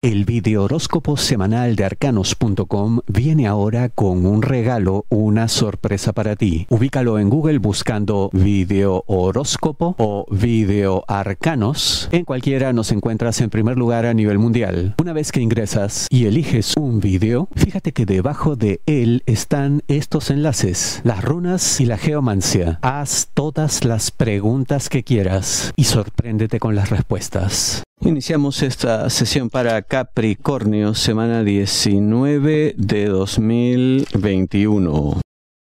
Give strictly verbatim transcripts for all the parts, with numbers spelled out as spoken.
El videohoróscopo semanal de arcanos punto com viene ahora con un regalo, una sorpresa para ti. Ubícalo en Google buscando Video Horóscopo o Video Arcanos. En cualquiera nos encuentras en primer lugar a nivel mundial. Una vez que ingresas y eliges un video, fíjate que debajo de él están estos enlaces, las runas y la geomancia. Haz todas las preguntas que quieras y sorpréndete con las respuestas. Iniciamos esta sesión para Capricornio, semana diecinueve de dos mil veintiuno.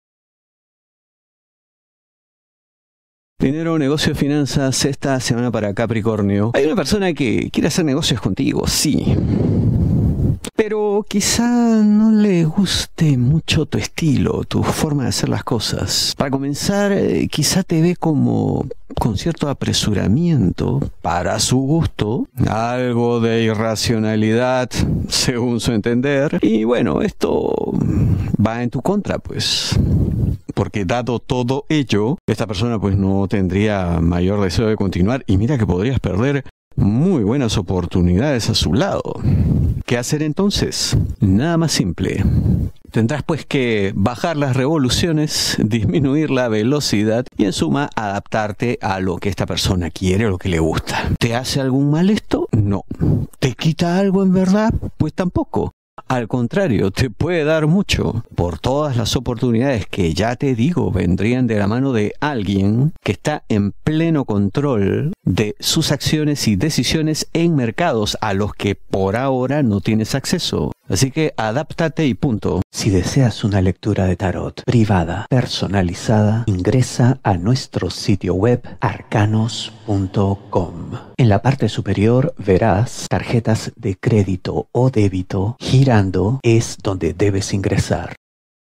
Dinero, negocio, finanzas, esta semana para Capricornio. Hay una persona que quiere hacer negocios contigo, sí. Pero quizá no le guste mucho tu estilo, tu forma de hacer las cosas. Para comenzar, quizá te ve como con cierto apresuramiento, para su gusto, algo de irracionalidad, según su entender. Y bueno, esto va en tu contra, pues. Porque dado todo ello, esta persona pues no tendría mayor deseo de continuar. Y mira que podrías perder muy buenas oportunidades a su lado. ¿Qué hacer entonces? Nada más simple. Tendrás pues que bajar las revoluciones, disminuir la velocidad y en suma adaptarte a lo que esta persona quiere o lo que le gusta. ¿Te hace algún mal esto? No. ¿Te quita algo en verdad? Pues tampoco. Al contrario, te puede dar mucho por todas las oportunidades que ya te digo vendrían de la mano de alguien que está en pleno control de sus acciones y decisiones en mercados a los que por ahora no tienes acceso. Así que adáptate y punto. Si deseas una lectura de tarot privada, personalizada, ingresa a nuestro sitio web arcanos punto com. En la parte superior verás tarjetas de crédito o débito. Girando es donde debes ingresar.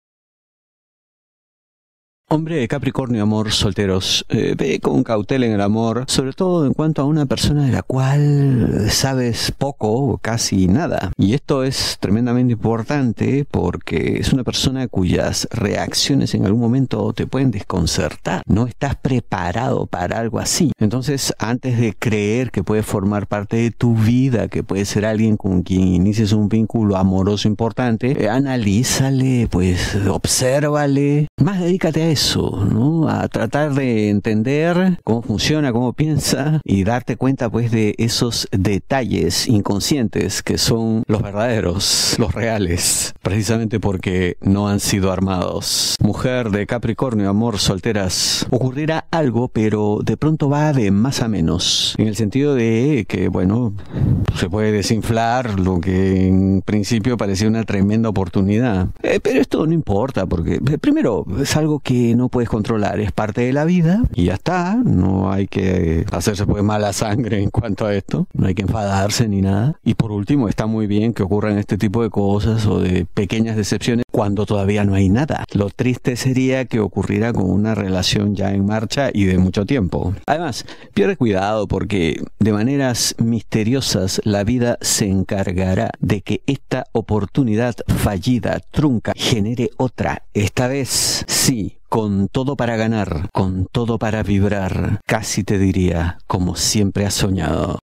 Hombre de Capricornio, amor, solteros, eh, ve con cautela en el amor, sobre todo en cuanto a una persona de la cual sabes poco o casi nada. Y esto es tremendamente importante porque es una persona cuyas reacciones en algún momento te pueden desconcertar. No estás preparado para algo así. Entonces, antes de creer que puede formar parte de tu vida, que puede ser alguien con quien inicies un vínculo amoroso importante, eh, analízale, pues, obsérvale, más dedícate a eso. Eso, ¿no? A tratar de entender cómo funciona, cómo piensa y darte cuenta pues de esos detalles inconscientes que son los verdaderos, los reales, precisamente porque no han sido armados. Mujer de Capricornio, amor, solteras, ocurrirá algo, pero de pronto va de más a menos, en el sentido de que, bueno, se puede desinflar lo que en principio parecía una tremenda oportunidad. Eh, pero esto no importa, porque eh, primero es algo que no puedes controlar, es parte de la vida y ya está, no hay que hacerse pues mala sangre en cuanto a esto, no hay que enfadarse ni nada. Y por último, está muy bien que ocurran este tipo de cosas o de pequeñas decepciones cuando todavía no hay nada. Lo triste sería que ocurriera con una relación ya en marcha y de mucho tiempo. Además, pierde cuidado porque de maneras misteriosas la vida se encargará de que esta oportunidad fallida, trunca, genere otra. Esta vez sí, con todo para ganar, con todo para vibrar, casi te diría, como siempre has soñado.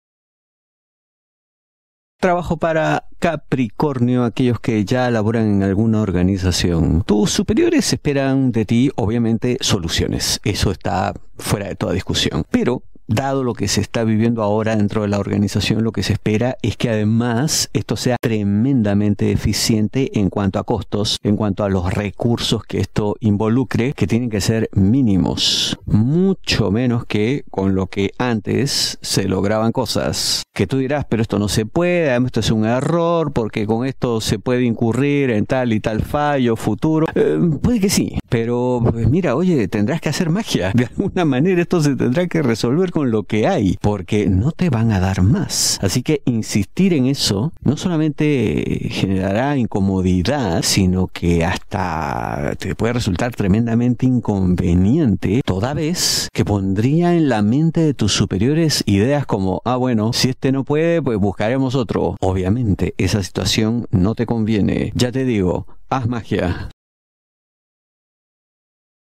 Trabajo para Capricornio, aquellos que ya laboran en alguna organización. Tus superiores esperan de ti, obviamente, soluciones. Eso está fuera de toda discusión. Pero dado lo que se está viviendo ahora dentro de la organización, lo que se espera es que además esto sea tremendamente eficiente en cuanto a costos, en cuanto a los recursos que esto involucre, que tienen que ser mínimos, mucho menos que con lo que antes se lograban cosas. Que tú dirás, pero esto no se puede, además esto es un error, porque con esto se puede incurrir en tal y tal fallo futuro. Eh, puede que sí, pero pues mira, oye, tendrás que hacer magia. De alguna manera esto se tendrá que resolver con lo que hay, porque no te van a dar más. Así que insistir en eso no solamente generará incomodidad, sino que hasta te puede resultar tremendamente inconveniente, toda vez que pondría en la mente de tus superiores ideas como, ah bueno, si este no puede, pues buscaremos otro. Obviamente esa situación no te conviene. Ya te digo, haz magia.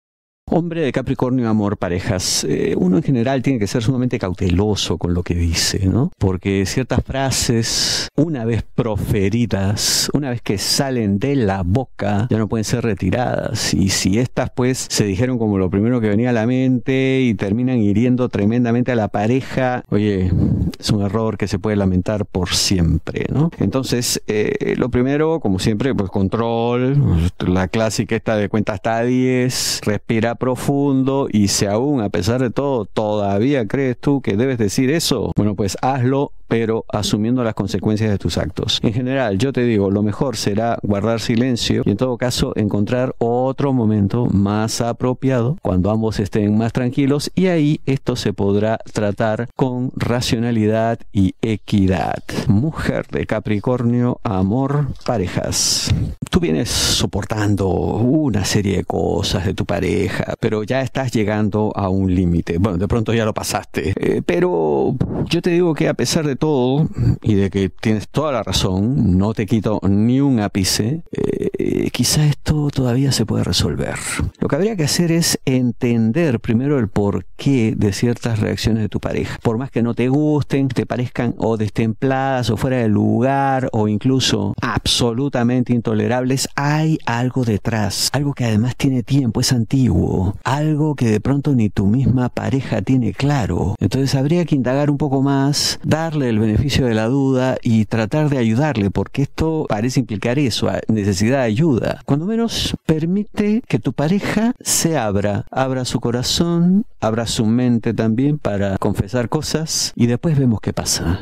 Hombre de Capricornio, amor, parejas. Eh, uno en general tiene que ser sumamente cauteloso con lo que dice, ¿no? Porque ciertas frases, una vez proferidas, una vez que salen de la boca, ya no pueden ser retiradas. Y si estas, pues, se dijeron como lo primero que venía a la mente y terminan hiriendo tremendamente a la pareja, oye, es un error que se puede lamentar por siempre, ¿no? Entonces, eh, lo primero, como siempre, pues control, la clásica esta de cuenta hasta diez, respira profundo, y si aún, a pesar de todo, todavía crees tú que debes decir eso, bueno, pues hazlo, pero asumiendo las consecuencias de tus actos. En general, yo te digo, lo mejor será guardar silencio y en todo caso encontrar otro momento más apropiado cuando ambos estén más tranquilos, y ahí esto se podrá tratar con racionalidad y equidad. Mujer de Capricornio, amor, parejas. Tú vienes soportando una serie de cosas de tu pareja, pero ya estás llegando a un límite. Bueno, de pronto ya lo pasaste. Eh, pero yo te digo que a pesar de todo, y de que tienes toda la razón, no te quito ni un ápice, eh, quizá esto todavía se puede resolver. Lo que habría que hacer es entender primero el porqué de ciertas reacciones de tu pareja. Por más que no te gusten, te parezcan o destempladas o fuera de lugar o incluso absolutamente intolerables, hay algo detrás, algo que además tiene tiempo, es antiguo, algo que de pronto ni tu misma pareja tiene claro. Entonces habría que indagar un poco más, darle el beneficio de la duda y tratar de ayudarle, porque esto parece implicar eso, necesidad de ayuda. Cuando menos permite que tu pareja se abra, abra su corazón, abra su mente también para confesar cosas, y después vemos qué pasa.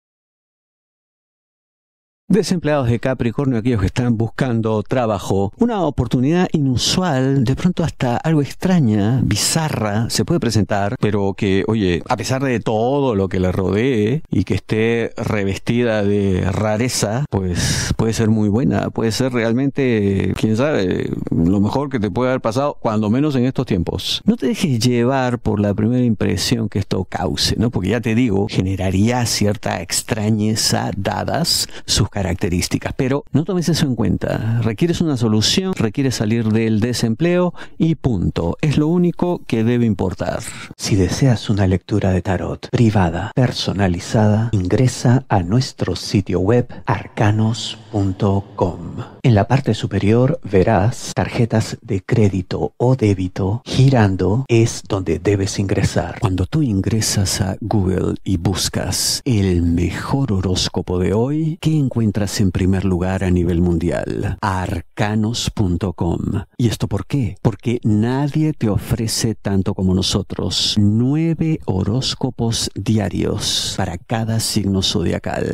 Desempleados de Capricornio, aquellos que están buscando trabajo, una oportunidad inusual, de pronto hasta algo extraña, bizarra, se puede presentar, pero que, oye, a pesar de todo lo que le rodee y que esté revestida de rareza, pues puede ser muy buena, puede ser realmente, quién sabe, lo mejor que te puede haber pasado, cuando menos en estos tiempos. No te dejes llevar por la primera impresión que esto cause, ¿no? Porque ya te digo, generaría cierta extrañeza dadas sus características, pero no tomes eso en cuenta. Requieres una solución, requieres salir del desempleo y punto. Es lo único que debe importar. Si deseas una lectura de tarot privada, personalizada, ingresa a nuestro sitio web arcanos punto com. En la parte superior verás tarjetas de crédito o débito girando, es donde debes ingresar. Cuando tú ingresas a Google y buscas el mejor horóscopo de hoy, ¿qué encuentras en primer lugar a nivel mundial? arcanos punto com. ¿Y esto por qué? Porque nadie te ofrece tanto como nosotros. Nueve horóscopos diarios para cada signo zodiacal.